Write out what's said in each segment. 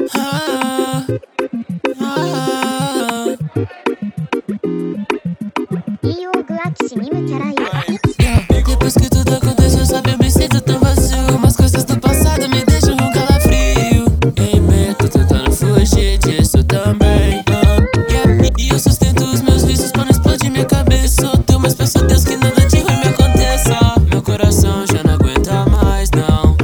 Ah, ah. Depois que tudo aconteceu, sabe, eu me sinto tão vazio. Umas coisas do passado me deixam um calafrio. Ei, bem, tô tentando fugir disso também. E eu sustento os meus vícios pra não explodir minha cabeça. Eu tenho mais peço a Deus que nada de ruim me aconteça. Meu coração já não aguenta mais, não.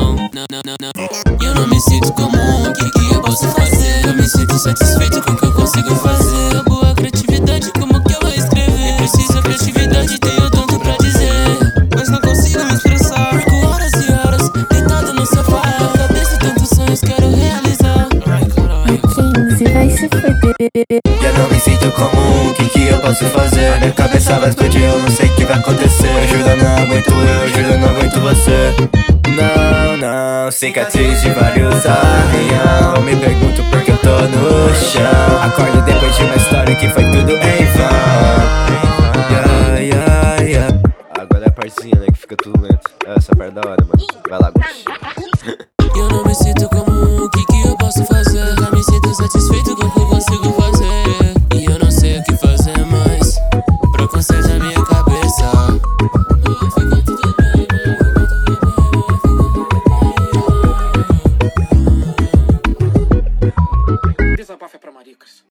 E eu não me sinto comum, o que eu posso fazer? Eu me sinto satisfeito com o que eu consigo fazer. A boa criatividade, como que eu vou escrever? Preciso criatividade, tenho tanto pra dizer, mas não consigo me expressar. Fico horas e horas deitado no sofá. Na cabeça tantos sonhos quero realizar. Ai, caralho. 15 vai se foder. Eu não me sinto comum, o que eu posso fazer? A minha cabeça vai explodir, eu não sei o que vai acontecer. Me ajuda, não aguento eu não aguento você. Não, cicatriz de vários arranhão. Me pergunto por que eu tô no chão. Acordo depois de uma história que foi tudo em vão.